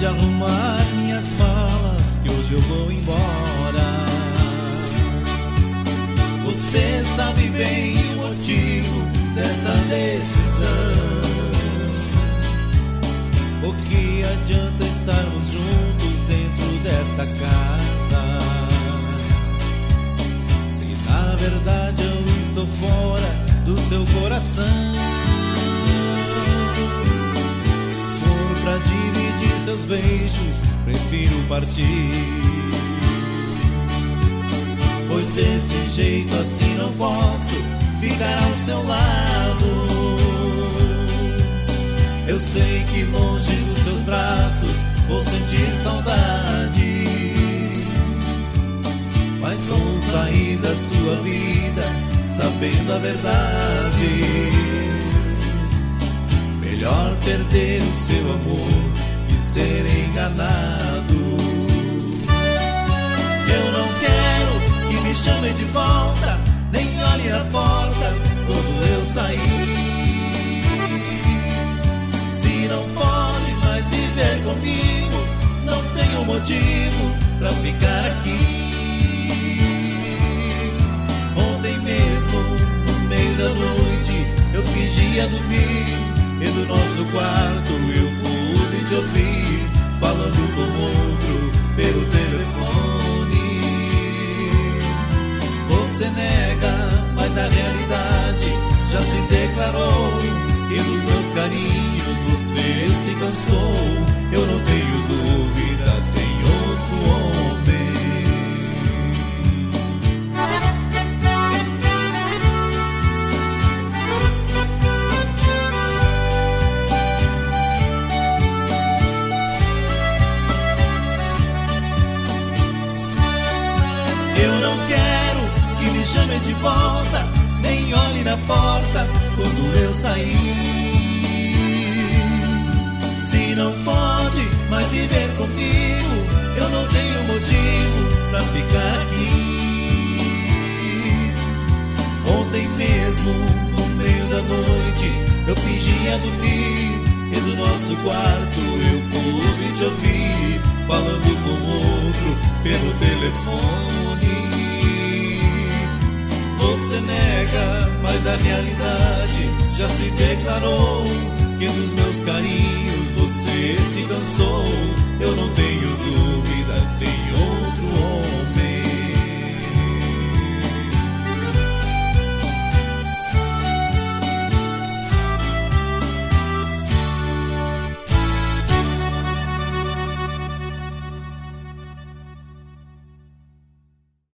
de arrumar minhas malas, que hoje eu vou embora. Você sabe bem o motivo desta decisão. O que adianta estarmos juntos dentro desta casa, se na verdade eu estou fora do seu coração? Se for pra dividir seus beijos, prefiro partir, pois desse jeito assim não posso ficar ao seu lado. Eu sei que longe dos seus braços vou sentir saudade, mas vou sair da sua vida sabendo a verdade. Melhor perder o seu amor que ser enganado. Eu não quero que me chamem de volta, nem olhe na porta quando eu sair. Se não pode mais viver comigo, não tenho motivo pra ficar aqui. Ontem mesmo, no meio da noite, eu fingia dormir, e do nosso quarto eu pude te ouvir falando com outro pelo telefone. Você nega, mas na realidade já se declarou, e dos meus carinhos você se cansou. Eu não tenho dúvida, tem outro homem. Eu não quero que me chame de volta, nem olhe na porta quando eu sair. Se não pode mais viver comigo, eu não tenho motivo pra ficar aqui. Ontem mesmo, no meio da noite, eu fingia dormir, e do nosso quarto eu pude te ouvir falando com outro pelo telefone. Você nega, mas da realidade já se declarou, que dos meus carinhos você se cansou. Eu não tenho dúvida,